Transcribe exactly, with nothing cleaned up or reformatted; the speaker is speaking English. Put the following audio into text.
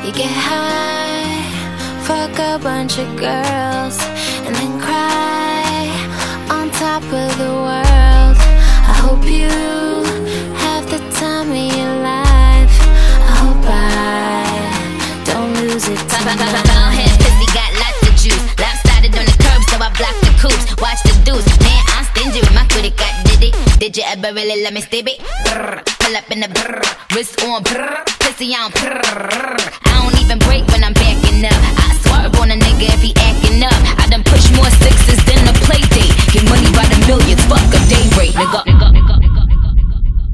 You get high, fuck a bunch of girls, and then cry on top of the world. I hope you have the time of your life. I hope I don't lose it tonight. Head pussy got lots of juice. Lopsided on the curb, so I block the coops. Watch the deuce. Man, I'm stingy with my credit card. Did it? Did you ever really let me stip it? Brrr, pull up in the brrr, wrist on brrr, pussy on brrr.